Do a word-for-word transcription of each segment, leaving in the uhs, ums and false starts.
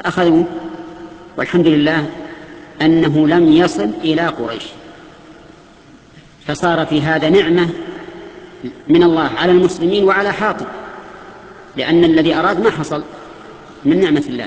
فأخذوا، والحمد لله أنه لم يصل إلى قريش، فصار في هذا نعمة من الله على المسلمين وعلى حاطب، لأن الذي أراد ما حصل من نعمة الله.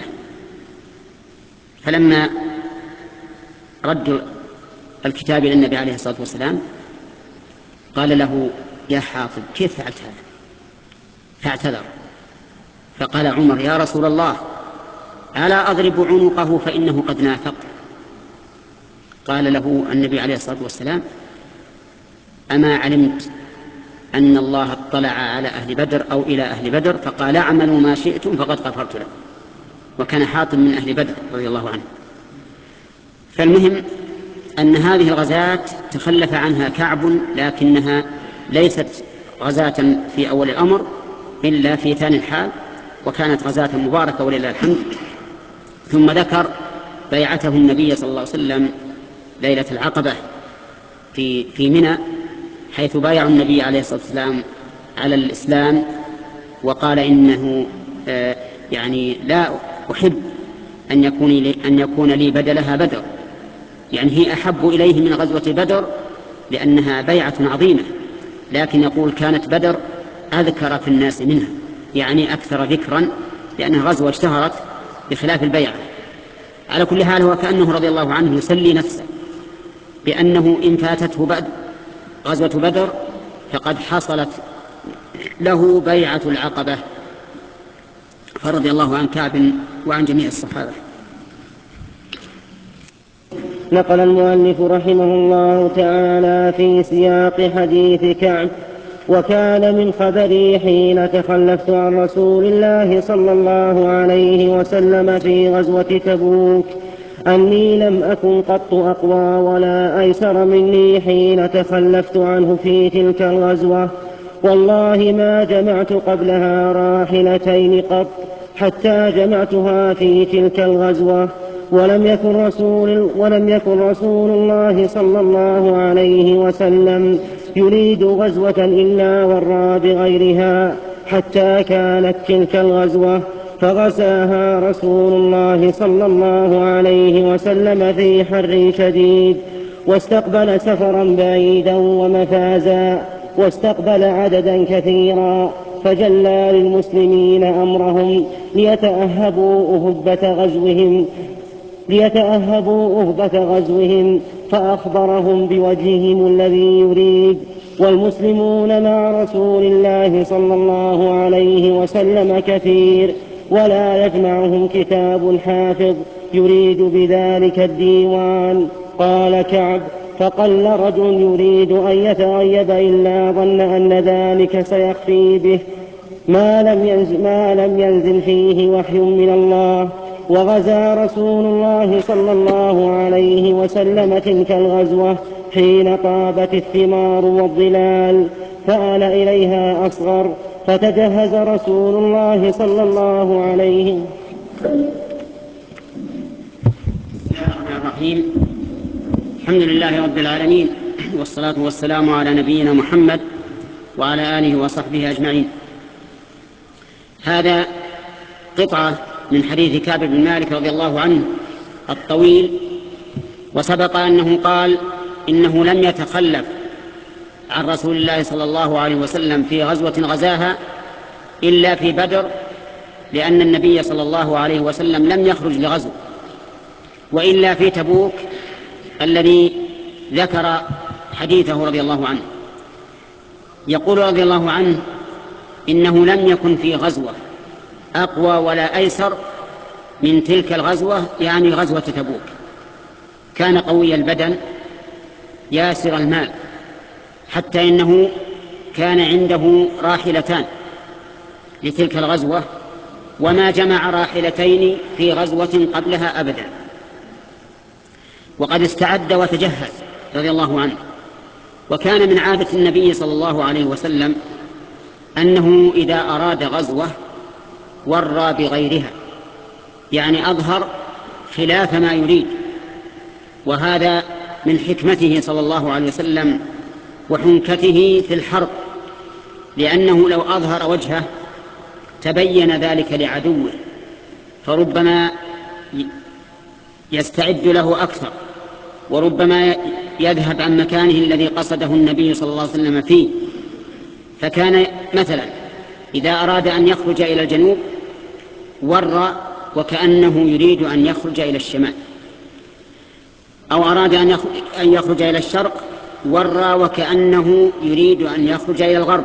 فلما رد الكتاب إلى النبي عليه الصلاة والسلام قال له: يا حاطب كيف فعلت هذا؟ فاعتذر. فقال عمر: يا رسول الله ألا أضرب عنقه فإنه قد نافق؟ قال له النبي عليه الصلاة والسلام: أما علمت أن الله اطلع على أهل بدر أو إلى أهل بدر فقال: اعملوا ما شئتم فقد غفرت لكم. وكان حاطب من أهل بدر رضي الله عنه. فالمهم أن هذه الغزاة تخلف عنها كعب، لكنها ليست غزاة في أول الأمر إلا في ثاني الحال، وكانت غزاة مباركة ولله الحمد. ثم ذكر بيعته النبي صلى الله عليه وسلم ليلة العقبة في في منى، حيث بايعوا النبي عليه الصلاة والسلام على الإسلام، وقال: إنه آه يعني لا أحب أن يكون لي, أن يكون لي بدلها بدر، يعني هي أحب إليه من غزوة بدر لأنها بيعة عظيمة، لكن يقول كانت بدر أذكر في الناس منها، يعني أكثر ذكرا، لأنها غزوة اشتهرت بخلاف البيعة. على كل حال هو كأنه رضي الله عنه يسلي نفسه بأنه إن فاتته بدر غزوة بدر فقد حصلت له بيعة العقبة. فرضي الله عن كعب وعن جميع الصحابة. نقل المؤلف رحمه الله تعالى في سياق حديث كعب: وكان من خبري حين تخلفت عن رسول الله صلى الله عليه وسلم في غزوة تبوك أني لم أكن قط أقوى ولا أيسر مني حين تخلفت عنه في تلك الغزوة، والله ما جمعت قبلها راحلتين قط حتى جمعتها في تلك الغزوة. ولم يكن رسول, ولم يكن رسول الله صلى الله عليه وسلم يريد غزوة إلا ورى بغيرها حتى كانت تلك الغزوة، فغزاها رسول الله صلى الله عليه وسلم في حر شديد، واستقبل سفرا بعيدا ومفازا، واستقبل عددا كثيرا، فجلى للمسلمين أمرهم ليتأهبوا أهبة غزوهم ليتأهبوا أهبة غزوهم فأخبرهم بوجههم الذي يريد. والمسلمون مع رسول الله صلى الله عليه وسلم كثير، ولا يجمعهم كتاب حافظ يريد بذلك الديوان. قال كعب: فقل رجل يريد أن يتغيب إلا ظن أن ذلك سيخفي به ما لم ينزل, ما لم ينزل فيه وحي من الله. وغزا رسول الله صلى الله عليه وسلم تلك الغزوة حين طابت الثمار والظلال، فآل إليها أصغر، فتجهز رسول الله صلى الله عليه وسلم. بسم الله الرحمن الرحيم. الحمد لله رب العالمين، والصلاة والسلام على نبينا محمد وعلى آله وصحبه أجمعين. هذا قطعة من حديث كعب بن مالك رضي الله عنه الطويل، وسبق أنه قال إنه لم يتخلف عن رسول الله صلى الله عليه وسلم في غزوة غزاها إلا في بدر، لأن النبي صلى الله عليه وسلم لم يخرج لغزو، وإلا في تبوك الذي ذكر حديثه رضي الله عنه. يقول رضي الله عنه: إنه لم يكن في غزوة أقوى ولا أيسر من تلك الغزوة، يعني غزوة تبوك. كان قوي البدن ياسر المال، حتى إنه كان عنده راحلتان لتلك الغزوة، وما جمع راحلتين في غزوة قبلها أبدا، وقد استعد وتجهز رضي الله عنه. وكان من عادة النبي صلى الله عليه وسلم أنه إذا أراد غزوة ورى بغيرها، يعني أظهر خلاف ما يريد، وهذا من حكمته صلى الله عليه وسلم وحنكته في الحرب، لأنه لو أظهر وجهه تبين ذلك لعدوه، فربما يستعد له أكثر، وربما يذهب عن مكانه الذي قصده النبي صلى الله عليه وسلم فيه. فكان مثلا إذا أراد أن يخرج إلى الجنوب ور وكأنه يريد أن يخرج إلى الشمال، أو أراد أن يخرج إلى الشرق ور وكأنه يريد أن يخرج إلى الغرب،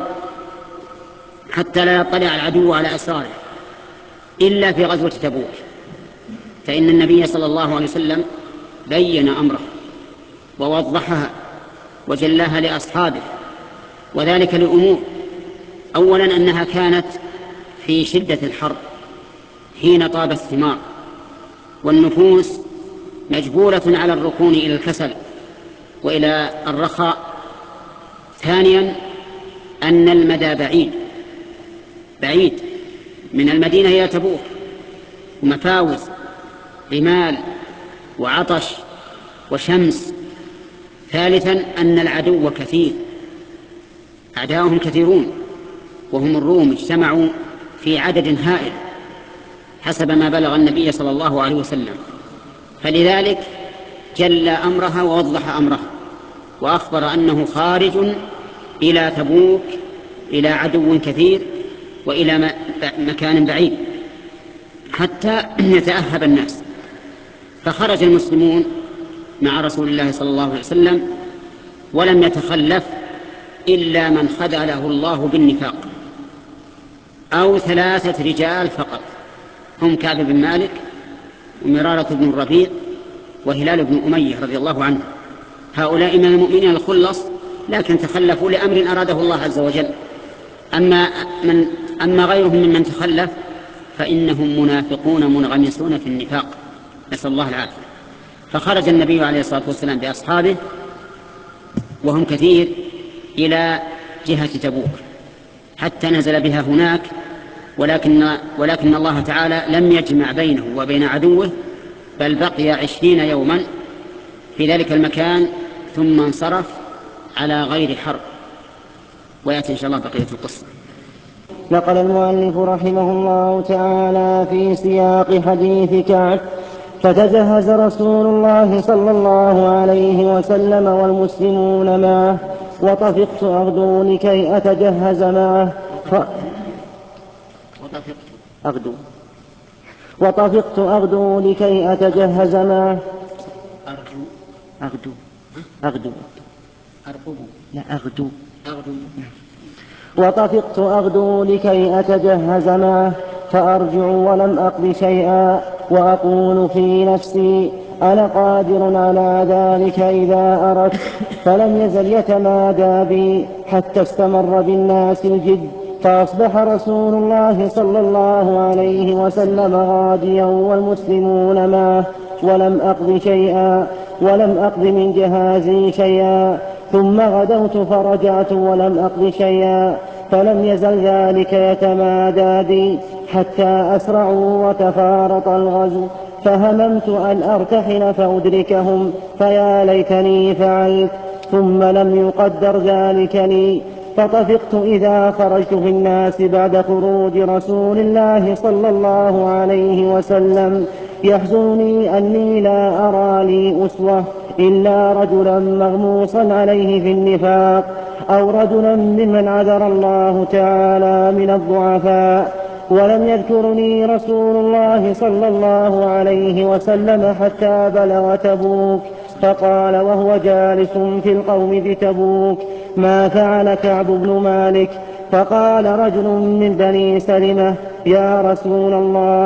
حتى لا يطلع العدو على أسراره إلا في غزوة تبوك، فإن النبي صلى الله عليه وسلم بين أمره ووضحها وجلاها لأصحابه، وذلك لأمور: أولا أنها كانت في شدة الحر حين طاب الثمار والنفوس مجبولة على الركون إلى الكسل وإلى الرخاء. ثانيا أن المدى بعيد بعيد من المدينة إلى تبوك، ومفاوز رمال وعطش وشمس. ثالثا أن العدو كثير، أعداؤهم كثيرون، وهم الروم اجتمعوا في عدد هائل حسب ما بلغ النبي صلى الله عليه وسلم، فلذلك جل أمرها ووضح أمرها وأخبر أنه خارج إلى تبوك إلى عدو كثير وإلى مكان بعيد حتى يتأهب الناس. فخرج المسلمون مع رسول الله صلى الله عليه وسلم، ولم يتخلف إلا من خذله الله بالنفاق، أو ثلاثة رجال فقط، هم كعب بن مالك ومرارة بن الربيع وهلال بن أمية رضي الله عنه. هؤلاء من المؤمنين الخلص، لكن تخلفوا لأمر أراده الله عز وجل. أما, من أما غيرهم ممن تخلف فإنهم منافقون منغمسون في النفاق، نسأل الله العافية. فخرج النبي عليه الصلاة والسلام بأصحابه وهم كثير إلى جهة تبوك حتى نزل بها هناك، ولكن, ولكن الله تعالى لم يجمع بينه وبين عدوه، بل بقي عشرين يوما في ذلك المكان ثم انصرف على غير حرب. ويأتي إن شاء الله بقية القصة. نقل المؤلف رحمه الله تعالى في سياق حديث كعب: فتجهز رسول الله صلى الله عليه وسلم والمسلمون معه، وطفقت أغدو لكي أتجهز معه ف... أغدو وطفقت أغدو لكي أتجهز معه أرجو أغدو أغدو أرقب لا أغدو أغدو وطفقت أغدو لكي أتجهز معه، فأرجع ولم أقض شيئا، وأقول في نفسي: أنا قادر على ذلك إذا أردت. فلم يزل يتمادى بي حتى استمر بالناس الجد، فأصبح رسول الله صلى الله عليه وسلم غاديا والمسلمون معه، ولم أقض شيئا ولم أقض من جهازي شيئا. ثم غدوت فرجعت ولم أقض شيئا، فلم يزل ذلك يتمادى بي حتى أسرعوا وتفارط الغزو، فهممت أن أرتحل فأدركهم، فيا ليتني فعلت. ثم لم يقدر ذلك لي، فطفقت إذا خرجت في الناس بعد خروج رسول الله صلى الله عليه وسلم، يحزنني أني لا أرى لي أسوة إلا رجلا مغموصا عليه في النفاق، أو رجلا ممن عذر الله تعالى من الضعفاء. ولم يذكرني رسول الله صلى الله عليه وسلم حتى بلغ تبوك، فقال وهو جالس في القوم بتبوك: ما فعل كعب بن مالك؟ فقال رجل من بني سلمة: يا رسول الله،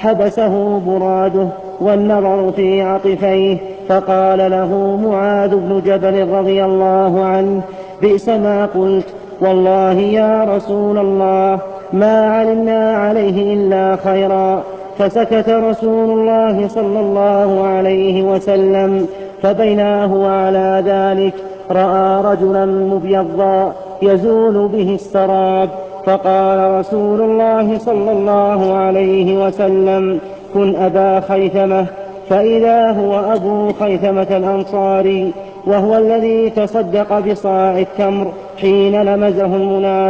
حبسه براده والنظر في عطفيه. فقال له معاذ بن جبل رضي الله عنه: بئس ما قلت، والله يا رسول الله ما علمنا عليه إلا خيرا. فسكت رسول الله صلى الله عليه وسلم، فبينا هو على ذلك رأى رجلا مبيضا يزول به السراب، فقال رسول الله صلى الله عليه وسلم: كن أبا خيثمة. فإذا هو أبو خيثمة الأنصاري، وهو الذي تصدق بصاع التمر حين لمزه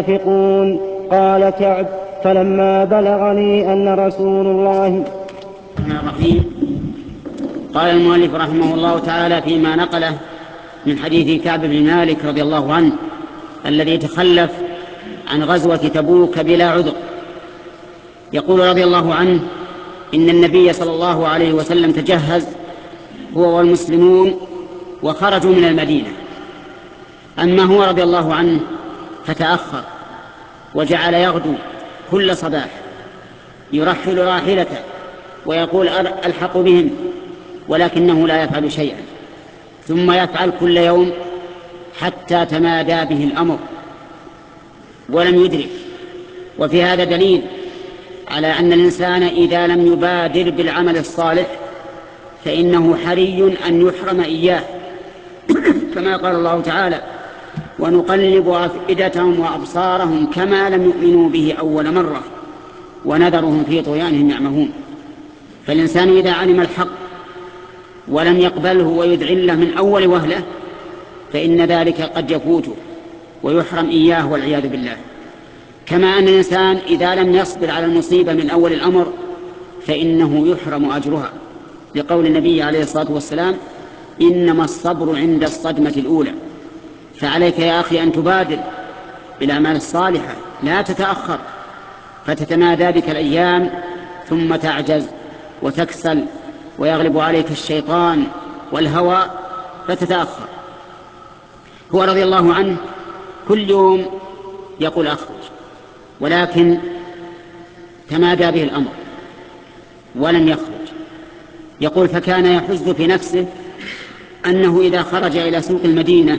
المنافقون. قال كعب: فلما بلغني أن رسول الله الرحمن الرحيم. قال المؤلف رحمه الله تعالى فيما نقله من حديث كعب بن مالك رضي الله عنه الذي تخلف عن غزوة تبوك بلا عذر، يقول رضي الله عنه: إن النبي صلى الله عليه وسلم تجهز هو والمسلمون وخرجوا من المدينة، أما هو رضي الله عنه فتأخر وجعل يغدو كل صباح يرحل راحلته ويقول ألحق بهم، ولكنه لا يفعل شيئا، ثم يفعل كل يوم حتى تمادى به الأمر ولم يدرك. وفي هذا دليل على أن الإنسان إذا لم يبادر بالعمل الصالح فإنه حري أن يحرم إياه، كما قال الله تعالى: ونقلب أفئدتهم وأبصارهم كما لم يؤمنوا به أول مرة ونذرهم في طغيانهم يعمهون. فالإنسان إذا علم الحق ولم يقبله ويذعله من أول وهلة فإن ذلك قد يفوته ويحرم إياه والعياذ بالله. كما أن الإنسان إذا لم يصبر على المصيبة من أول الأمر فإنه يحرم أجرها، لقول النبي عليه الصلاة والسلام: إنما الصبر عند الصدمة الأولى. فعليك يا أخي أن تبادر بالأعمال الصالحة، لا تتأخر فتتمادى بك الأيام ثم تعجز وتكسل ويغلب عليك الشيطان والهوى فتتأخر. هو رضي الله عنه كل يوم يقول أخرج، ولكن تمادى به الأمر ولم يخرج. يقول: فكان يحز في نفسه أنه إذا خرج إلى سوق المدينة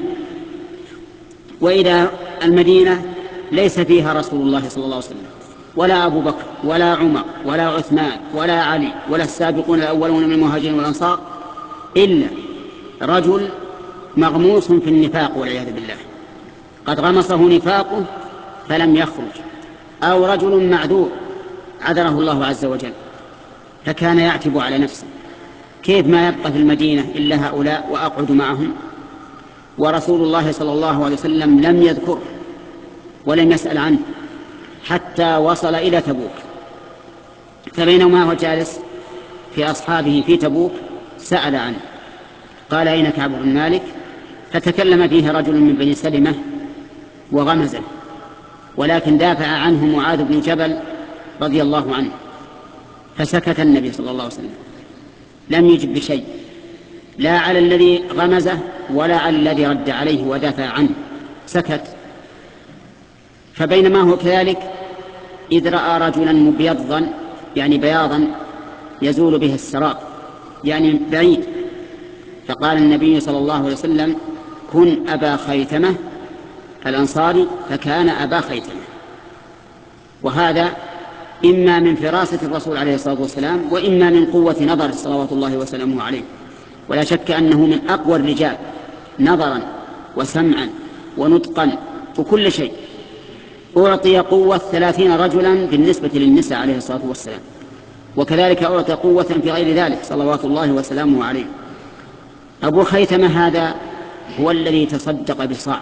وإذا المدينة ليس فيها رسول الله صلى الله عليه وسلم ولا أبو بكر ولا عمر ولا عثمان ولا علي ولا السابقون الأولون من المهاجرين والأنصار إلا رجل مغموس في النفاق والعياذ بالله، قد غمصه نفاقه فلم يخرج، أو رجل معذور عذره الله عز وجل. فكان يعتب على نفسه: كيف ما يبقى في المدينة إلا هؤلاء وأقعد معهم؟ ورسول الله صلى الله عليه وسلم لم يذكره ولم يسأل عنه حتى وصل إلى تبوك. فبينما هو جالس في أصحابه في تبوك سأل عنه، قال: أين كعب بن مالك؟ فتكلم فيه رجل من بني سلمة وغمزه، ولكن دافع عنه معاذ بن جبل رضي الله عنه، فسكت النبي صلى الله عليه وسلم، لم يجب بشيء، لا على الذي غمزه ولا على الذي رد عليه ودافع عنه، سكت. فبينما هو كذلك إذ رأى رجلا مبيضا، يعني بياضا يزول به السراب، يعني بعيد، فقال النبي صلى الله عليه وسلم: كن أبا خيثمة الأنصاري، فكان أبا خيثمة. وهذا إما من فراسة الرسول عليه الصلاة والسلام وإما من قوة نظر صلوات الله وسلامه عليه، ولا شك أنه من أقوى الرجال نظرا وسمعا ونطقا وكل شيء. أعطي قوة ثلاثين رجلا بالنسبة للنساء عليه الصلاة والسلام، وكذلك أعطي قوة في غير ذلك صلوات الله وسلامه عليه. أبو خيثمة هذا هو الذي تصدق بصاع،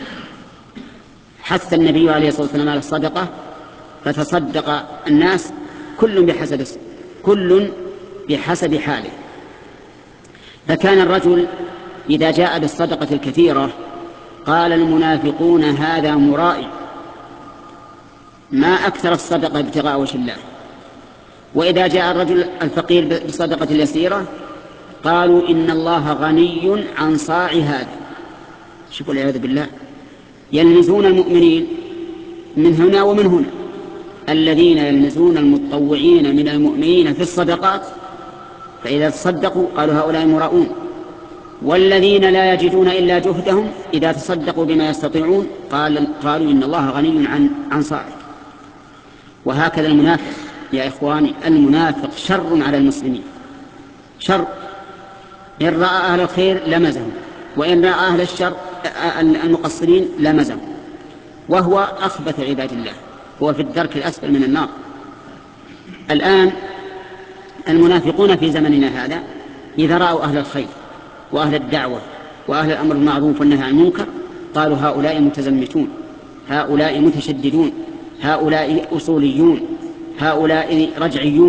حث النبي عليه الصلاة والسلام على الصدقة فتصدق الناس كل بحسب كل بحسب حاله. فكان الرجل إذا جاء بالصدقة الكثيرة قال المنافقون: هذا مرائي، ما أكثر الصدقة ابتغاء وجه الله. وإذا جاء الرجل الفقير بصدقة اليسيرة قالوا: إن الله غني عن صاع هذا. شوفوا العياذ بالله، يلمزون المؤمنين من هنا ومن هنا. الذين يلمزون المتطوعين من المؤمنين في الصدقات فإذا تصدقوا قالوا هؤلاء مراؤون، والذين لا يجدون إلا جهدهم إذا تصدقوا بما يستطيعون قال قالوا إن الله غني عن عن صاعك. وهكذا المنافق يا إخواني، المنافق شر على المسلمين، شر. إن رأى أهل الخير لمزهم، وإن رأى أهل الشر المقصرين لمزهم، وهو أخبث عباد الله، هو في الدرك الأسفل من النار. الآن المنافقون في زمننا هذا إذا رأوا أهل الخير وأهل الدعوة وأهل الأمر بالمعروف والنهي عن المنكر قالوا هؤلاء متزمتون، هؤلاء متشددون، هؤلاء أصوليون، هؤلاء رجعيون،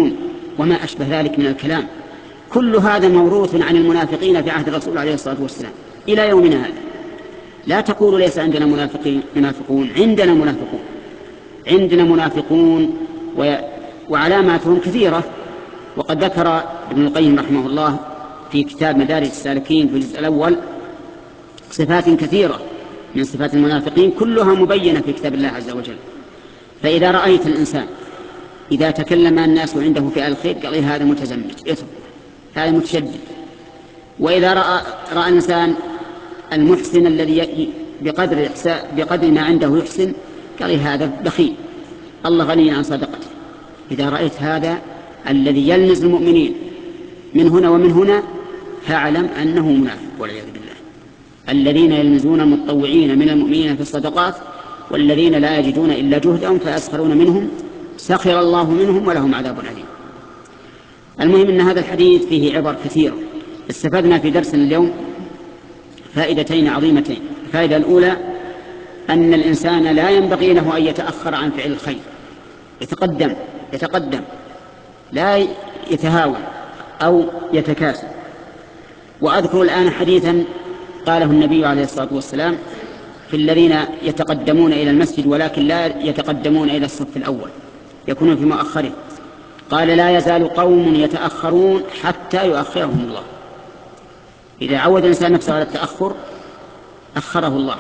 وما أشبه ذلك من الكلام، كل هذا موروث عن المنافقين في عهد الرسول عليه الصلاة والسلام إلى يومنا هذا. لا تقولوا ليس عندنا منافقين منافقون عندنا منافقون عندنا منافقون وعلاماتهم كثيرة. وقد ذكر ابن القيم رحمه الله في كتاب مدارج السالكين في الجزء الأول صفات كثيرة من صفات المنافقين كلها مبينة في كتاب الله عز وجل. فإذا رأيت الإنسان إذا تكلم الناس عنده في الخير قال هذا متزمت، هذا متشدد. وإذا رأى, رأى الإنسان المحسن الذي بقدر, بقدر ما عنده يحسن قال هذا بخيل، الله غني عن صدقته. إذا رأيت هذا الذي يلمز المؤمنين من هنا ومن هنا فاعلم أنه منافق والعياذ بالله. الذين يلمزون المتطوعين من المؤمنين في الصدقات والذين لا يجدون إلا جهدهم فيسخرون منهم سخر الله منهم ولهم عذاب أليم. المهم أن هذا الحديث فيه عبر كثيرة. استفدنا في درسنا اليوم فائدتين عظيمتين. الفائدة الأولى أن الإنسان لا ينبغي له أن يتأخر عن فعل الخير، يتقدم يتقدم لا يتهاون أو يتكاسل. وأذكر الآن حديثا قاله النبي عليه الصلاة والسلام في الذين يتقدمون إلى المسجد ولكن لا يتقدمون إلى الصف الأول، يكونون في مؤخره. قال لا يزال قوم يتأخرون حتى يؤخرهم الله. إذا عود الإنسان نفسه على التأخر أخره الله.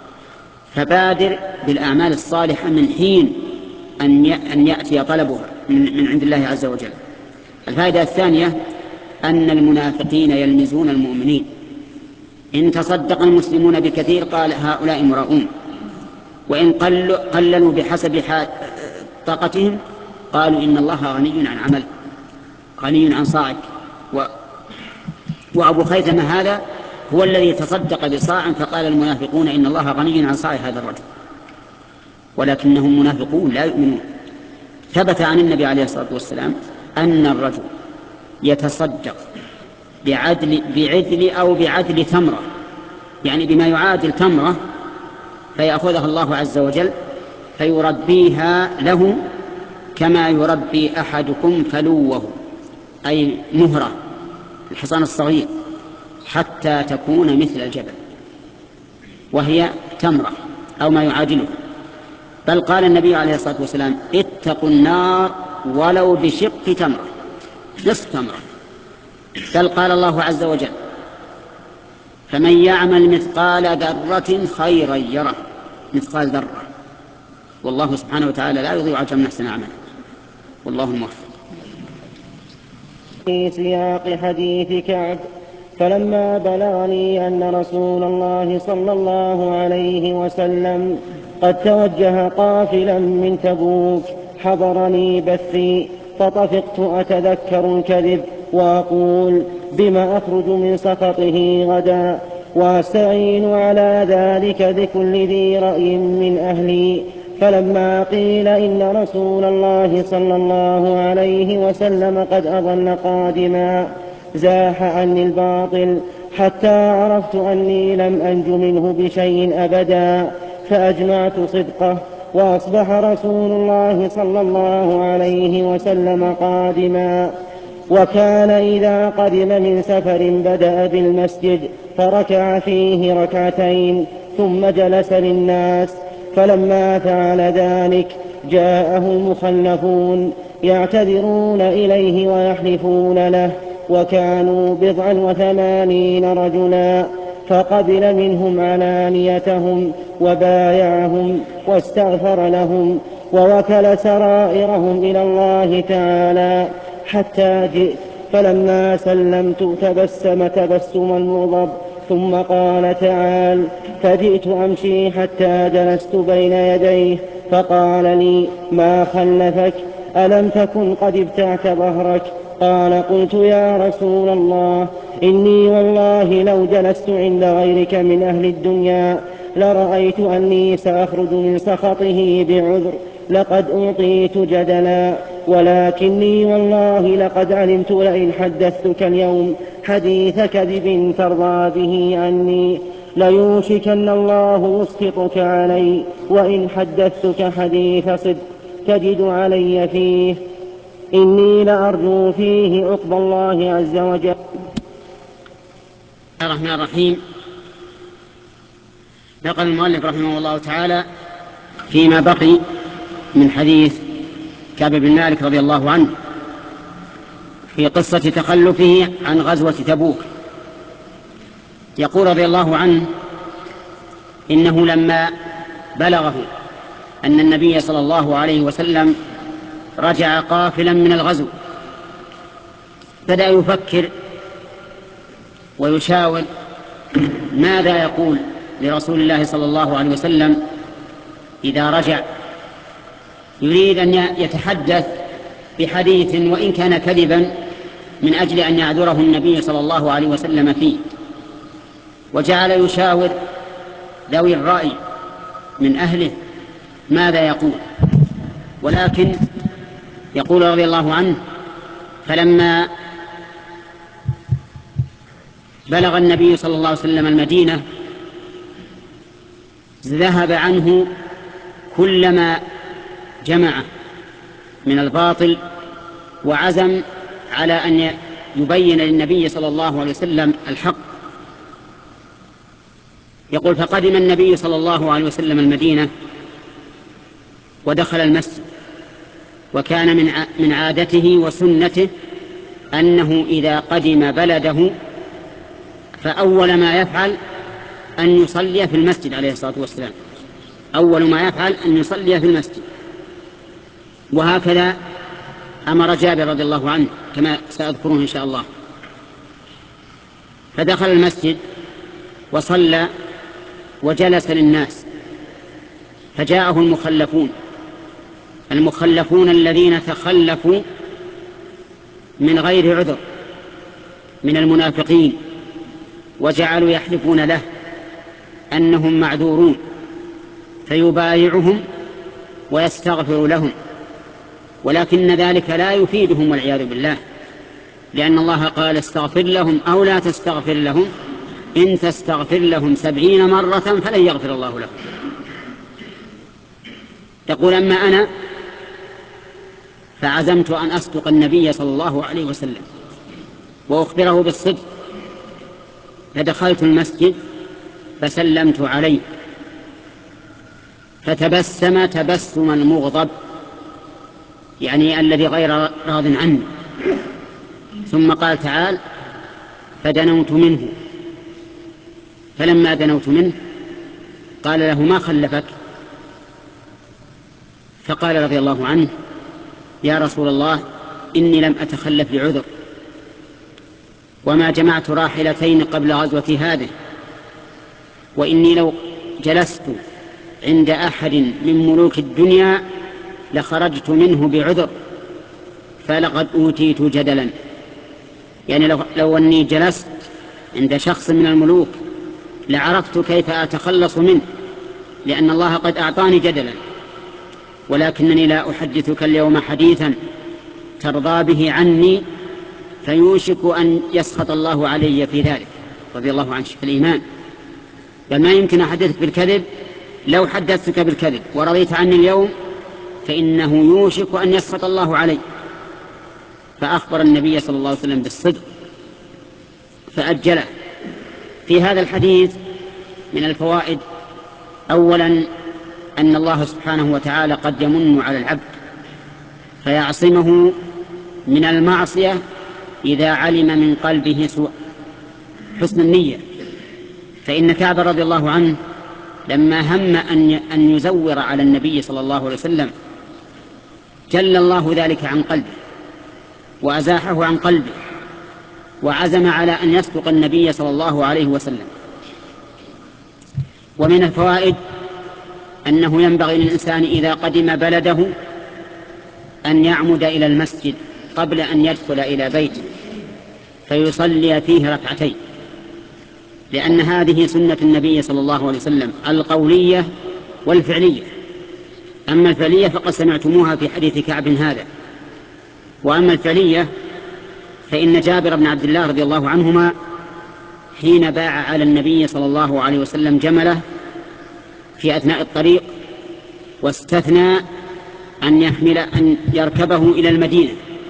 فبادر بالأعمال الصالحة من حين أن يأتي طلبها من عند الله عز وجل. الفائدة الثانية أن المنافقين يلمزون المؤمنين. إن تصدق المسلمون بكثير قال هؤلاء مراؤون، وإن قللوا بحسب طاقتهم قالوا إن الله غني عن عمل غني عن صاعك. و... وأبو خيثمة هذا هو الذي تصدق بصاع فقال المنافقون إن الله غني عن صاع هذا الرجل، ولكنهم منافقون لا يؤمنون. ثبت عن النبي عليه الصلاة والسلام أن الرجل يتصدق بعدل, بعدل أو بعدل تمرة، يعني بما يعادل تمرة، فيأخذها الله عز وجل فيربيها له كما يربي أحدكم فلوه، أي مهرة الحصان الصغير، حتى تكون مثل الجبل، وهي تمرة أو ما يعادله. بل قال النبي عليه الصلاة والسلام اتقوا النار ولو بشق تمرة، نصف تمرة. بل قال الله عز وجل فمن يعمل مثقال ذرة خيرا يره، مثقال ذرة. والله سبحانه وتعالى لا يضيع أجر من أحسن عملا، والله الموفق. في سياق حديث كعب فلما بلغني أن رسول الله صلى الله عليه وسلم قد توجه قافلا من تبوك حضرني بثي، فطفقت أتذكر الكذب وأقول بما أخرج من سخطه غدا، وأستعين على ذلك بكل ذي رأي من أهلي. فلما قيل إن رسول الله صلى الله عليه وسلم قد أظل قادما زاح عني الباطل حتى عرفت أني لم أنج منه بشيء أبدا، فأجمعت صدقه. وأصبح رسول الله صلى الله عليه وسلم قادما، وكان إذا قدم من سفر بدأ بالمسجد فركع فيه ركعتين ثم جلس للناس. فلما فعل ذلك جاءه المخلفون يعتذرون إليه ويحلفون له، وكانوا بضعا وثمانين رجلا، فقبل منهم علانيتهم وبايعهم واستغفر لهم ووكل سرائرهم إلى الله تعالى حتى جئت. فلما سلمت تبسم تبسما مغضب ثم قال تعال، فجئت أمشي حتى جلست بين يديه فقال لي ما خلفك؟ ألم تكن قد ابتعت ظهرك؟ قال قلت يا رسول الله إني والله لو جلست عند غيرك من أهل الدنيا لرأيت أني سأخرج من سخطه بعذر، لقد أعطيت جدلا، ولكني والله لقد علمت لئن حدثتك اليوم حديث كذب ترضى به عني ليوشكن الله يسخطك علي، وإن حدثتك حديث صدق تجد علي فيه. إني لأرجو فيه عقب الله عز وجل. الرحمن الرحيم. نقل المؤلف رحمه الله تعالى فيما بقي من حديث كعب بن مالك رضي الله عنه في قصة تخلفه عن غزوة تبوك. يقول رضي الله عنه: إنه لما بلغه أن النبي صلى الله عليه وسلم رجع قافلا من الغزو بدأ يفكر ويشاور ماذا يقول لرسول الله صلى الله عليه وسلم إذا رجع. يريد أن يتحدث بحديث وإن كان كذبا من أجل أن يعذره النبي صلى الله عليه وسلم فيه، وجعل يشاور ذوي الرأي من أهله ماذا يقول. ولكن يقول رضي الله عنه: فلما بلغ النبي صلى الله عليه وسلم المدينة ذهب عنه كل ما جمع من الباطل، وعزم على أن يبين للنبي صلى الله عليه وسلم الحق. يقول: فقدم النبي صلى الله عليه وسلم المدينة ودخل المسجد، وكان من من عادته وسنته أنه إذا قدم بلده فأول ما يفعل أن يصلي في المسجد عليه الصلاة والسلام. أول ما يفعل أن يصلي في المسجد، وهكذا أمر جابر رضي الله عنه كما سأذكره إن شاء الله. فدخل المسجد وصلى وجلس للناس، فجاءه المخلفون المخلفون الذين تخلفوا من غير عذر من المنافقين، وجعلوا يحلفون له أنهم معذورون، فيبايعهم ويستغفر لهم، ولكن ذلك لا يفيدهم والعياذ بالله، لأن الله قال: استغفر لهم أو لا تستغفر لهم إن تستغفر لهم سبعين مرة فلن يغفر الله لهم. يقول: أما أنا فعزمت أن أصدق النبي صلى الله عليه وسلم وأخبره بالصدق، فدخلت المسجد فسلمت عليه فتبسم تبسم المغضب، يعني الذي غير راض عنه، ثم قال تعالى: فدنوت منه. فلما دنوت منه قال له: ما خلفك؟ فقال رضي الله عنه: يا رسول الله، إني لم أتخلف لعذر، وما جمعت راحلتين قبل غزوة هذه، وإني لو جلست عند أحد من ملوك الدنيا لخرجت منه بعذر، فلقد أوتيت جدلا. يعني لو, لو أني جلست عند شخص من الملوك لعرفت كيف أتخلص منه، لأن الله قد أعطاني جدلا، ولكنني لا أحدثك اليوم حديثا ترضى به عني فيوشك أن يسخط الله علي في ذلك. رضي الله عنه في الإيمان، بل ما يمكن أحدثك بالكذب، لو حدثتك بالكذب ورضيت عني اليوم فإنه يوشك أن يسخط الله علي. فأخبر النبي صلى الله عليه وسلم بالصدق فأجله. في هذا الحديث من الفوائد: أولا أن الله سبحانه وتعالى قد يمن على العبد فيعصمه من المعصية إذا علم من قلبه سوء حسن النية. فإن كعب رضي الله عنه لما هم أن يزور على النبي صلى الله عليه وسلم جل الله ذلك عن قلبه وأزاحه عن قلبه، وعزم على أن يصدق النبي صلى الله عليه وسلم. ومن الفوائد أنه ينبغي للإنسان إذا قدم بلده أن يعمد إلى المسجد قبل أن يدخل إلى بيته فيصلي فيه ركعتين، لأن هذه سنة النبي صلى الله عليه وسلم القولية والفعلية. أما الفعلية فقد سمعتموها في حديث كعب هذا، وأما الفعلية فإن جابر بن عبد الله رضي الله عنهما حين باع على النبي صلى الله عليه وسلم جمله في أثناء الطريق واستثنى أن يحمل أن يركبه إلى المدينة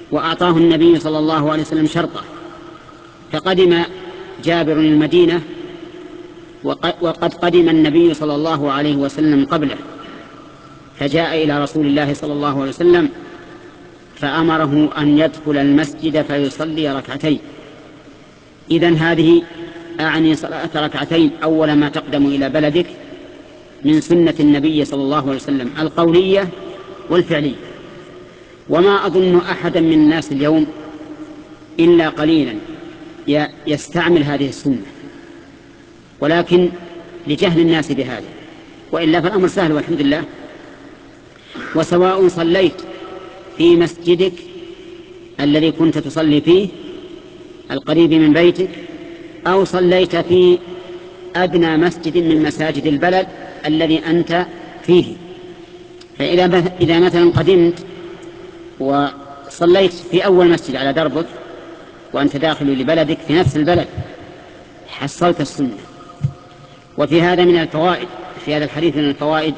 وأعطاه النبي صلى الله عليه وسلم شرطه، فقدم جابر المدينة وقد قدم النبي صلى الله عليه وسلم قبله، فجاء إلى رسول الله صلى الله عليه وسلم فأمره أن يدخل المسجد فيصلي ركعتين. إذن هذه أعني صلاة ركعتين أول ما تقدم إلى بلدك من سنة النبي صلى الله عليه وسلم القولية والفعلية. وما أظن أحدا من الناس اليوم إلا قليلا يستعمل هذه السنة، ولكن لجهل الناس بهذا، وإلا فالأمر سهل والحمد لله. وسواء صليت في مسجدك الذي كنت تصلي فيه القريب من بيتك، أو صليت في أدنى مسجد من مساجد البلد الذي أنت فيه، فإذا إذا مثلا قدمت وصليت في أول مسجد على دربك وأنت داخل لبلدك في نفس البلد حصلت السنة. وفي هذا من الفوائد، في هذا الحديث من الفوائد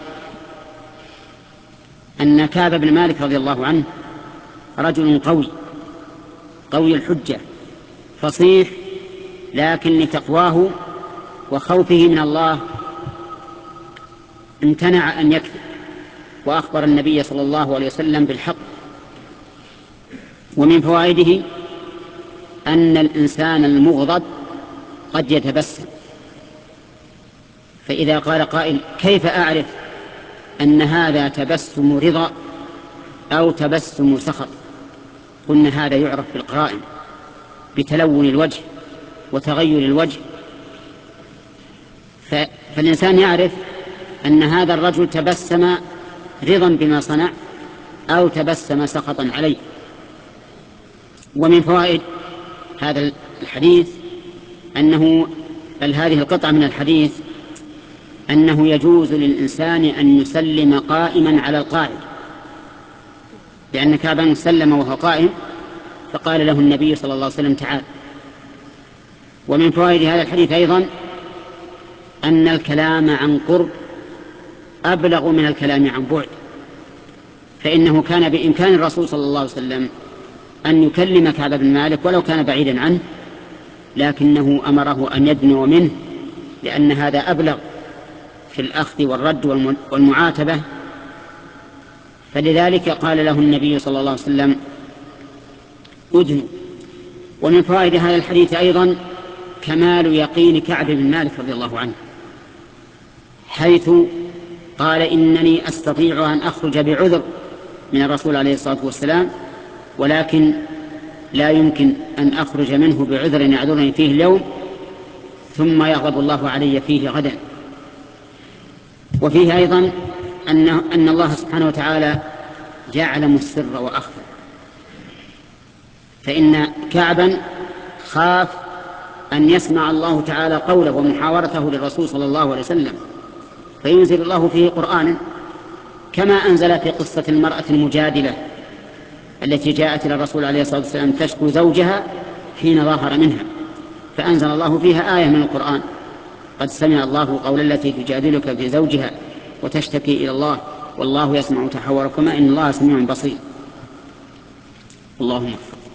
أن كعب بن مالك رضي الله عنه رجل قوي قوي الحجة فصيح، لكن لتقواه وخوفه من الله امتنع أن يكذب، وأخبر النبي صلى الله عليه وسلم بالحق. ومن فوائده أن الإنسان المغضب قد يتبسم، فإذا قال قائل كيف أعرف أن هذا تبسم رضا أو تبسم سخط؟ قلنا هذا يعرف بالقرائن، بتلون الوجه وتغير الوجه، فالإنسان يعرف أن هذا الرجل تبسم رضا بما صنع أو تبسم سخطا عليه. ومن فوائد هذا الحديث أنه بل هذه القطعة من الحديث أنه يجوز للإنسان أن يسلم قائما على القاعد، لأن كعبا سلم وهو قائم فقال له النبي صلى الله عليه وسلم تعال. ومن فوائد هذا الحديث أيضا أن الكلام عن قرب أبلغ من الكلام عن بعد، فإنه كان بإمكان الرسول صلى الله عليه وسلم أن يكلم كعب بن مالك ولو كان بعيدا عنه، لكنه أمره أن يدنو منه لأن هذا أبلغ في الأخذ والرد والمعاتبة، فلذلك قال له النبي صلى الله عليه وسلم أدنو. ومن فوائد هذا الحديث أيضا كمال يقين كعب بن مالك رضي الله عنه، حيث قال إنني أستطيع أن أخرج بعذر من الرسول عليه الصلاة والسلام، ولكن لا يمكن أن أخرج منه بعذر يعذرني فيه اليوم ثم يغضب الله علي فيه غدا. وفيه أيضا أن, أن الله سبحانه وتعالى يعلم السر وأخفى، فإن كعبا خاف أن يسمع الله تعالى قوله ومحاورته للرسول صلى الله عليه وسلم فينزل الله فيه قرآنا، كما أنزل في قصة المرأة المجادلة التي جاءت إلى الرسول عليه الصلاة والسلام تشكو زوجها حين ظهر منها، فأنزل الله فيها آية من القرآن قد سمع الله قول التي تجادلك في زوجها وتشتكي إلى الله والله يسمع تحاوركما إن الله سميع بصير. اللهم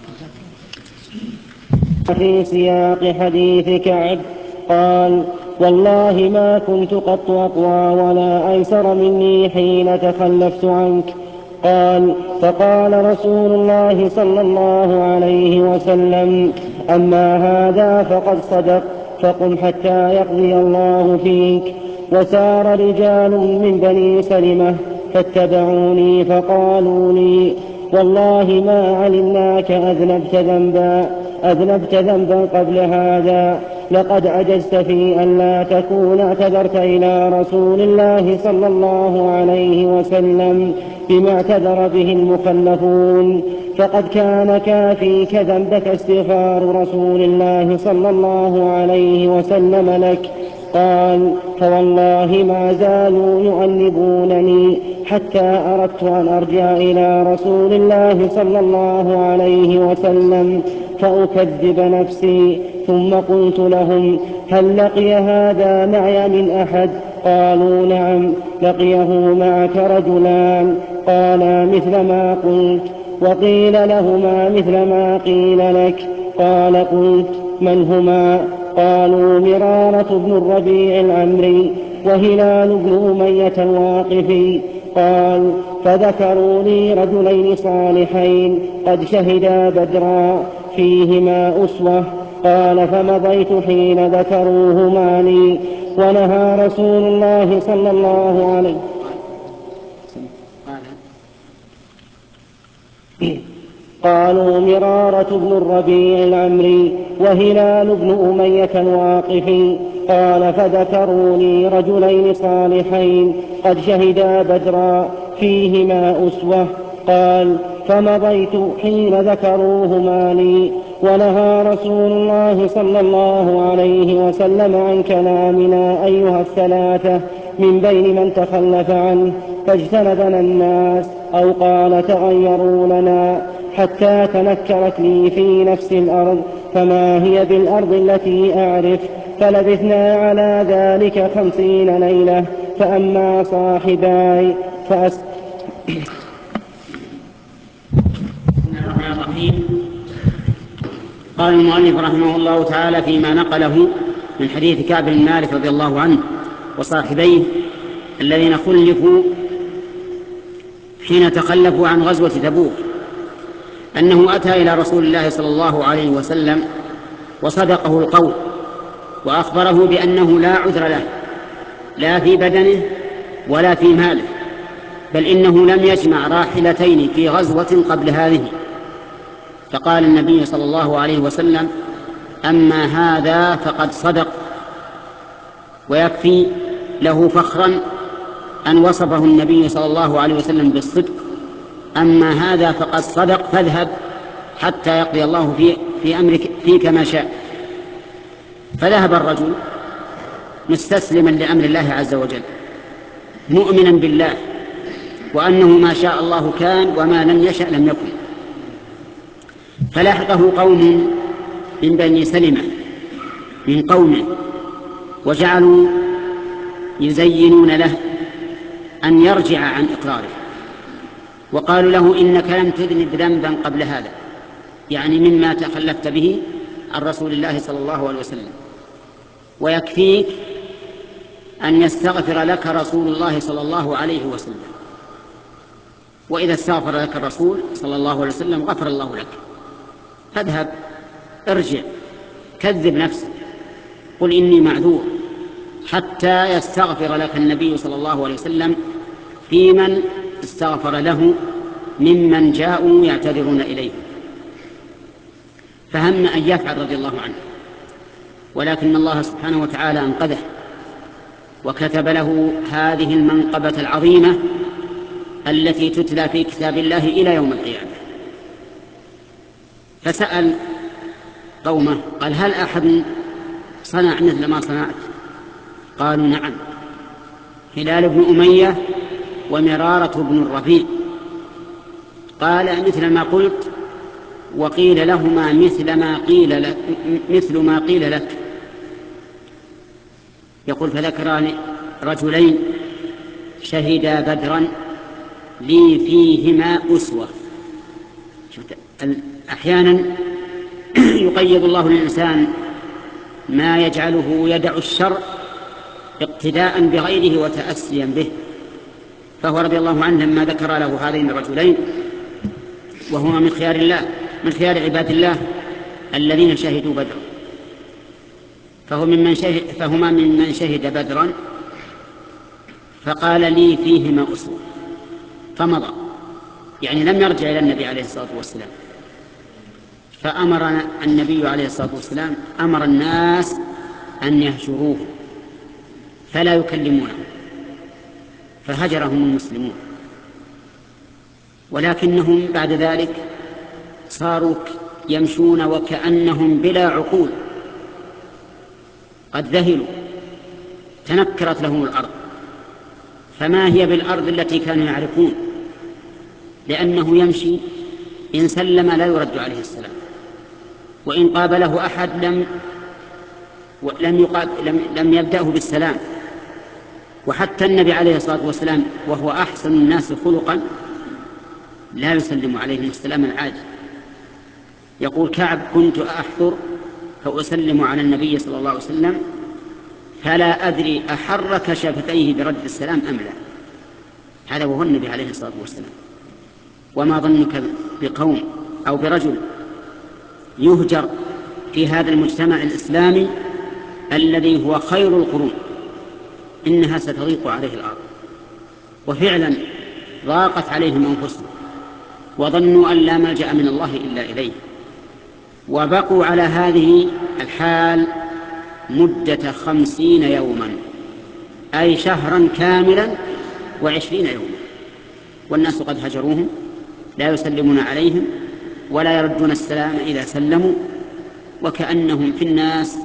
في سياق حديث كعب قال والله ما كنت قط أقوى ولا أيسر مني حين تخلفت عنك. قال فقال رسول الله صلى الله عليه وسلم أما هذا فقد صدق فقم حتى يقضي الله فيك. وسار رجال من بني سلمة فاتبعوني فقالوا لي والله ما علمناك أذنبت ذنبا أذنبت ذنبا قبل هذا، لقد عجزت في أن لا تكون اعتذرت إلى رسول الله صلى الله عليه وسلم بما اعتذر به المخلفون، فقد كان كافيك ذنبك استغفار رسول الله صلى الله عليه وسلم لك. قال فوالله ما زالوا يؤنبونني حتى أردت أن أرجع إلى رسول الله صلى الله عليه وسلم فأكذب نفسي، ثم قلت لهم هل لقي هذا معي من أحد؟ قالوا نعم لقيه معك رجلان قالا مثل ما قلت. وقيل لهما مثل ما قيل لك. قال قلت من هما؟ قالوا مرارة بن الربيع العمري وهلال بن أمية الواقفي. قال فذكروا لي رجلين صالحين قد شهدا بدرا فيهما أسوة. قال فمضيت حين ذكروهما لي، ونهى رسول الله صلى الله عليه قالوا مرارة بن الربيع العمري وهلال بن أمية الواقفي. قال فذكروا لي رجلين صالحين قد شهدا بدرا فيهما أسوة. قال فمضيت حين ذكروهما لي، ونهى رسول الله صلى الله عليه وسلم عن كلامنا أيها الثلاثة من بين من تخلف عنه فاجتنبنا الناس، أو قال تغيروا لنا، حتى تنكرت لي في نفس الأرض فما هي بالأرض التي أعرف. فلبثنا على ذلك خمسين ليلة. فأما صاحباي فأس... قال المؤلف رحمه الله تعالى فيما نقله من حديث كعب بن مالك رضي الله عنه وصاحبيه الذين خلفوا حين تخلفوا عن غزوة تبوك، أنه أتى إلى رسول الله صلى الله عليه وسلم وصدقه القول وأخبره بأنه لا عذر له لا في بدنه ولا في ماله، بل إنه لم يجمع راحلتين في غزوة قبل هذه. فقال النبي صلى الله عليه وسلم أما هذا فقد صدق، ويكفي له فخرا أن وصفه النبي صلى الله عليه وسلم بالصدق. أما هذا فقد صدق فاذهب حتى يقضي الله في, في أمرك فيك ما شاء. فذهب الرجل مستسلما لأمر الله عز وجل مؤمنا بالله وأنه ما شاء الله كان وما لم يشأ لم يكن. فلاحقه قوم من بني سلمة من قومه وجعلوا يزينون له أن يرجع عن إقراره، وقالوا له إنك لم تذنب ذنبا قبل هذا، يعني مما تخلفت به عن رسول الله صلى الله عليه وسلم، ويكفيك أن يستغفر لك رسول الله صلى الله عليه وسلم، وإذا استغفر لك الرسول صلى الله عليه وسلم غفر الله لك. فاذهب ارجع كذب نفسك قل إني معذور حتى يستغفر لك النبي صلى الله عليه وسلم في من استغفر له ممن جاءوا يعتذرون إليه. فهم أن يفعل رضي الله عنه، ولكن الله سبحانه وتعالى أنقذه وكتب له هذه المنقبة العظيمة التي تتلى في كتاب الله إلى يوم القيامة. فسأل قومه قال هل أحد صنع مثل ما صنعت؟ قالوا نعم، هلال بن أمية ومرارة بن الربيع. قال مثل ما قلت، وقيل لهما مثل ما قيل لك مثل ما قيل لك. يقول فذكران رجلين شهدا بدرا لي فيهما أسوة. أحيانا يقيض الله للإنسان ما يجعله يدع الشر اقتداء بغيره وتأسيا به. فهو رضي الله عنه لما ذكر له هذين الرجلين وهما من خيار الله من خيار عباد الله الذين شهدوا بدرا، فهو ممن شهد فهما ممن شهد بدرا، فقال لي فيهما أسوة فمضى، يعني لم يرجع إلى النبي عليه الصلاة والسلام. فأمر النبي عليه الصلاة والسلام أمر الناس أن يهجروه فلا يكلمونه، فهجرهم المسلمون. ولكنهم بعد ذلك صاروا يمشون وكأنهم بلا عقول، قد ذهلوا، تنكرت لهم الأرض، فما هي بالأرض التي كانوا يعرفون، لأنه يمشي إن سلم لا يرد عليه السلام، وإن قابله أحد لم لم, يقاب لم, لم يبدأه بالسلام. وحتى النبي عليه الصلاة والسلام وهو أحسن الناس خلقا لا يسلم عليهم السلام العاجل. يقول كعب كنت أحضر فأسلم على النبي صلى الله عليه وسلم فلا أدري أحرك شفتيه برد السلام أم لا. هذا وهو النبي عليه الصلاة والسلام. وما ظنك بقوم أو برجل يهجر في هذا المجتمع الإسلامي الذي هو خير القرون؟ إنها ستضيق عليه الأرض. وفعلا ضاقت عليهم أنفسهم وظنوا أن لا ملجأ من الله إلا إليه، وبقوا على هذه الحال مدة خمسين يوما، أي شهرا كاملا وعشرين يوما، والناس قد هجروهم، لا يسلمون عليهم ولا يردون السلام إذا سلموا، وكأنهم في الناس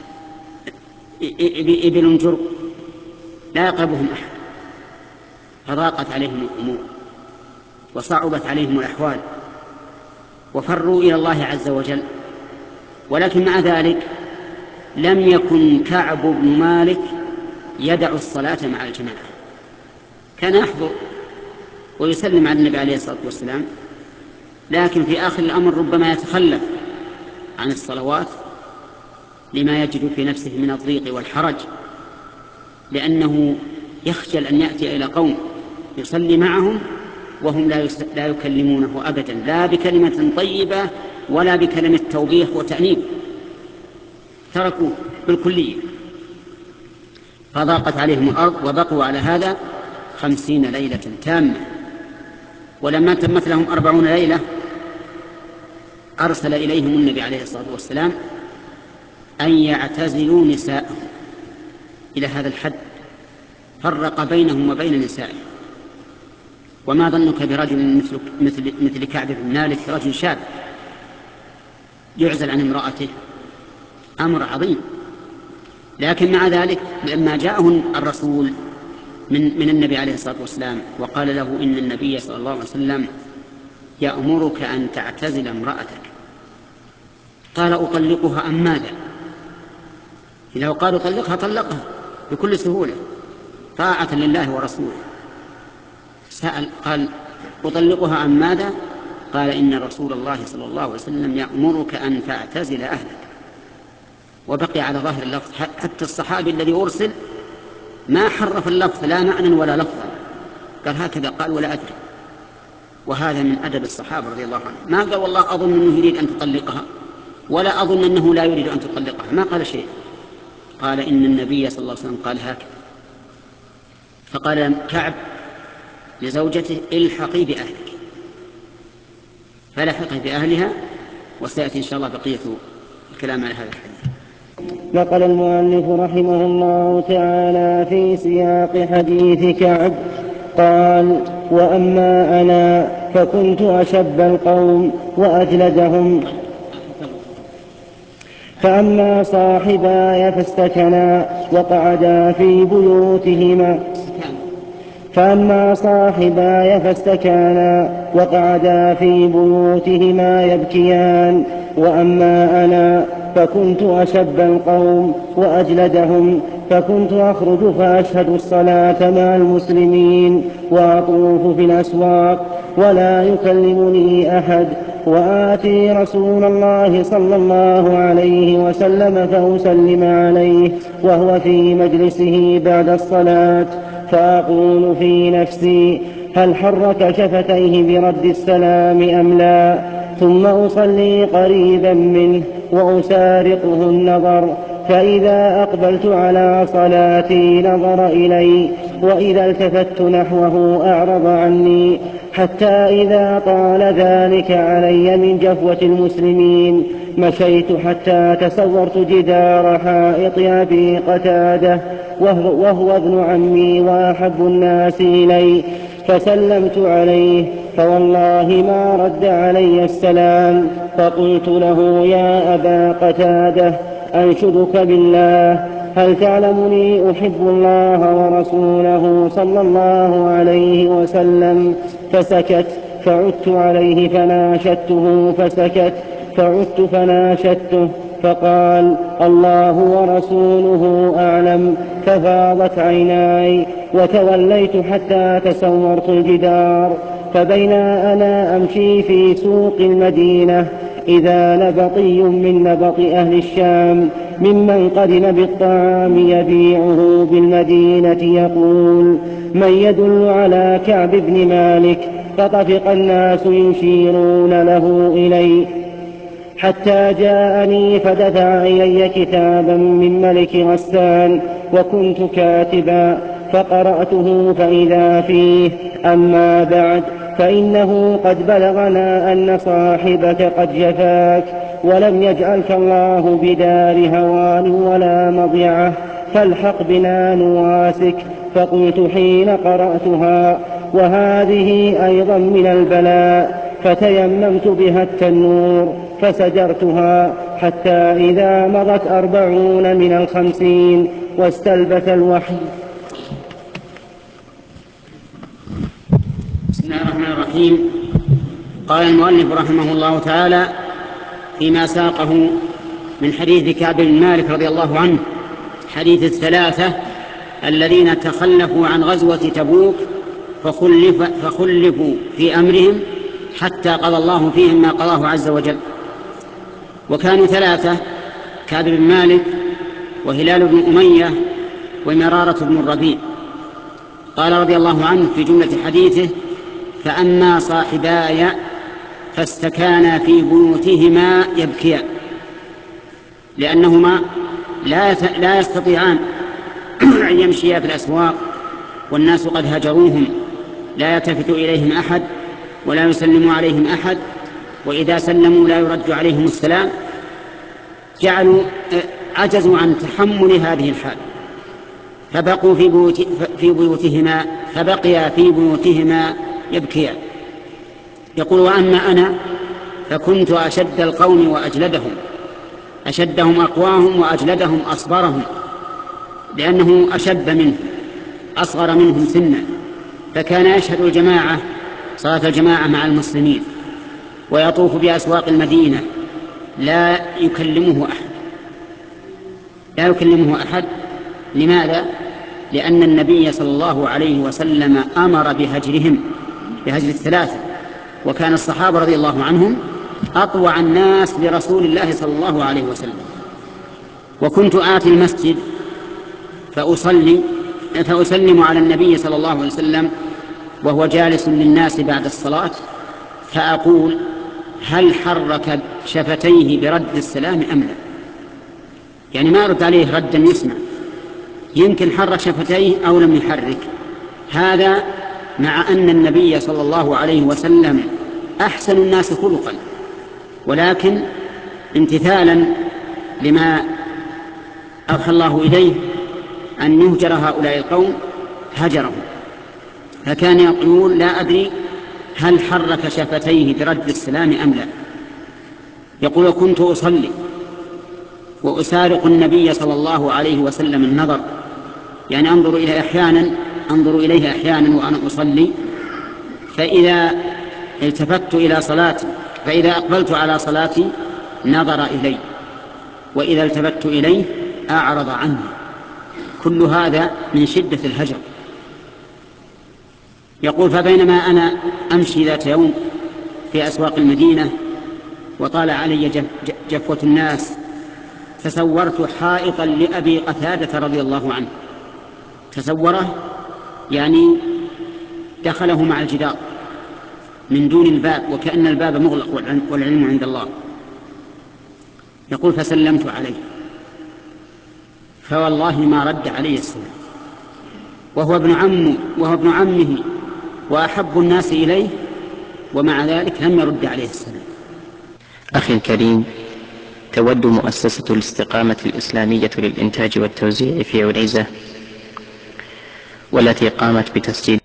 إبل جرب لا يقربهم أحد. فضاقت عليهم الأمور وصعبت عليهم الأحوال وفروا إلى الله عز وجل. ولكن مع ذلك لم يكن كعب بن مالك يدع الصلاة مع الجماعة، كان يحضر ويسلم على النبي عليه الصلاة والسلام، لكن في آخر الأمر ربما يتخلف عن الصلوات لما يجد في نفسه من الضيق والحرج، لأنه يخجل أن يأتي إلى قوم يصلي معهم وهم لا يكلمونه أبدا، لا بكلمة طيبة ولا بكلمة توبيخ وتأنيب، تركوه بالكلية. فضاقت عليهم الأرض وبقوا على هذا خمسين ليلة تامة. ولما تمت لهم أربعون ليلة أرسل إليهم النبي عليه الصلاة والسلام أن يعتزلوا نساءهم إلى هذا الحد، فرق بينهم وبين نسائهم. وما ظنك برجل مثل, مثل, مثل كعب بن مالك، رجل شاب يعزل عن امرأته، أمر عظيم. لكن مع ذلك لما جاءه الرسول من, من النبي عليه الصلاة والسلام وقال له إن النبي صلى الله عليه وسلم يأمرك أن تعتزل امرأتك، قال أطلقها أم ماذا؟ إذا قال أطلقها طلقها بكل سهولة طاعة لله ورسوله. سأل قال أطلقها أم ماذا؟ قال إن رسول الله صلى الله عليه وسلم يأمرك أن تعتزل أهلك. وبقي على ظاهر اللفظ، حتى الصحابي الذي أرسل ما حرف اللفظ لا معنى ولا لفظا، قال هكذا قال ولا أدري. وهذا من أدب الصحابة رضي الله عنهم، ما قال والله أظن أنه يريد أن تطلقها ولا أظن أنه لا يريد أن تطلقها، ما قال شيء، قال إن النبي صلى الله عليه وسلم قال هكذا. فقال كعب لزوجته الحقي بأهلك، فلحقه بأهلها. وسيأتي إن شاء الله بقية الكلام على هذا الحديث. نقل المؤلف رحمه الله تعالى في سياق حديث كعب قال: وأما أنا فكنت أشب القوم وأجلدهم، فأما صاحباي فاستكنا وقعدا في بيوتهما فأما صاحباي فاستكانا وقعدا في بيوتهما يبكيان، وأما أنا فكنت أشب القوم وأجلدهم، فكنت أخرج فأشهد الصلاة مع المسلمين وأطوف في الأسواق ولا يكلمني أحد، وآتي رسول الله صلى الله عليه وسلم فأسلم عليه وهو في مجلسه بعد الصلاة، فأقول في نفسي هل حرك شفتيه برد السلام أم لا، ثم أصلي قريبا منه وأسارقه النظر، فإذا أقبلت على صلاتي نظر إلي، وإذا التفت نحوه أعرض عني، حتى إذا طال ذلك علي من جفوة المسلمين مشيت حتى تصورت جدار حائط أبي قتادة وهو, وهو ابن عمي وأحب الناس إلي، فسلمت عليه فوالله ما رد علي السلام، فقلت له يا أبا قتادة أنشدك بالله هل تعلمني أحب الله ورسوله صلى الله عليه وسلم؟ فسكت، فعدت عليه فناشدته فسكت، فعدت فناشدته فقال الله ورسوله أعلم، ففاضت عيناي وتوليت حتى تسورت الجدار، فبينا أنا أمشي في سوق المدينة إذا نبطي من نبط أهل الشام ممن قدم بالطعام يبيعه بالمدينة يقول: من يدل على كعب بن مالك؟ فطفق الناس يشيرون له إليه حتى جاءني فدفع إلي كتابا من ملك غسان وكنت كاتبا فقرأته فإذا فيه: أما بعد فإنه قد بلغنا أن صاحبك قد جفاك ولم يجعلك الله بدار هوان ولا مضيعة، فالحق بنا نواسك. فقلت حين قرأتها: وهذه أيضا من البلاء، فتيممت بها التنور فسجرتها حتى إذا مضت أربعون من الخمسين واستلبث الوحي. بسم الله الرحمن الرحيم. قال المؤلف رحمه الله تعالى فيما ساقه من حديث كعب بن مالك رضي الله عنه، حديث الثلاثة الذين تخلفوا عن غزوة تبوك فخلف فخلفوا في أمرهم حتى قضى الله فيهم ما قضاه عز وجل. وكانوا ثلاثة: كعب بن مالك وهلال بن أمية ومرارة بن الربيع. قال رضي الله عنه في جملة حديثه: فأما صاحباي فاستكانا في بيوتهما يبكيان، لأنهما لا يستطيعان أن يمشيا في الأسواق والناس قد هجروهم، لا يلتفت إليهم أحد ولا يسلم عليهم أحد، وإذا سلموا لا يرد عليهم السلام، جعلوا عجزوا عن تحمل هذه الحال فبقوا في, بيوت في بيوتهما فبقيا في بيوتهما يبكيان. يقول: وأما أنا فكنت أشد القوم وأجلدهم، أشدهم أقواهم وأجلدهم أصبرهم، لأنه أشب منهم أصغر منهم سنا، فكان يشهد الجماعة صلاة الجماعة مع المسلمين ويطوف بأسواق المدينة لا يكلمه أحد لا يكلمه أحد لماذا؟ لأن النبي صلى الله عليه وسلم أمر بهجرهم، بهجر الثلاثة، وكان الصحابة رضي الله عنهم أطوع الناس لرسول الله صلى الله عليه وسلم. وكنت آتي المسجد فأصلي فأسلم على النبي صلى الله عليه وسلم وهو جالس للناس بعد الصلاة، فأقول: هل حرك شفتيه برد السلام أم لا؟ يعني ما أرد عليه ردا يسمع، يمكن حرك شفتيه أو لم يحرك. هذا مع أن النبي صلى الله عليه وسلم أحسن الناس خلقا، ولكن امتثالا لما أوحى الله إليه أن يهجر هؤلاء القوم هجرهم، فكان يقول: لا أدري هل حرك شفتيه برد السلام أم لا. يقول: كنت أصلي وأسارق النبي صلى الله عليه وسلم النظر، يعني أنظر إليه أحيانا أنظر إليه أحيانا وأنا أصلي، فإذا التفت إلى صلاتي فإذا أقبلت على صلاتي نظر إلي، وإذا التفت إليه أعرض عني. كل هذا من شدة الهجر. يقول: فبينما أنا أمشي ذات يوم في أسواق المدينة وطال علي جفوة الناس، تصورت حائطا لأبي قتادة رضي الله عنه. تصوره يعني دخله مع الجدار من دون الباب، وكأن الباب مغلق والعلم عند الله. يقول: فسلمت عليه فوالله ما رد علي السلام، وهو ابن عمه وهو ابن عمه وأحب الناس إليه، ومع ذلك لم يرد عليه السلام. أخي الكريم، تود مؤسسة الاستقامة الإسلامية للإنتاج والتوزيع في عنيزة، والتي قامت بتسجيل